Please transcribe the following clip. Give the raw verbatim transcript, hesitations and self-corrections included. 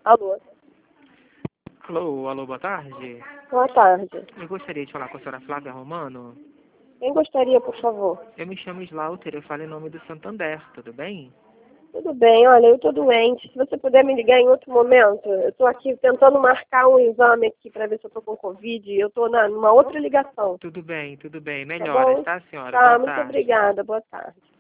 Alô? Alô, alô, boa tarde. Boa tarde. Eu gostaria de falar com a senhora Flávia Romano. Quem gostaria, por favor? Eu me chamo Slaughter, eu falo em nome do Santander, tudo bem? Tudo bem, olha, eu tô doente. Se você puder me ligar em outro momento, eu tô aqui tentando marcar um exame aqui para ver se eu tô com Covid. Eu tô na, numa outra ligação. Tudo bem, tudo bem. Tá Melhoras, bom? tá, senhora? Tá, Boa muito tarde. obrigada. Boa tarde.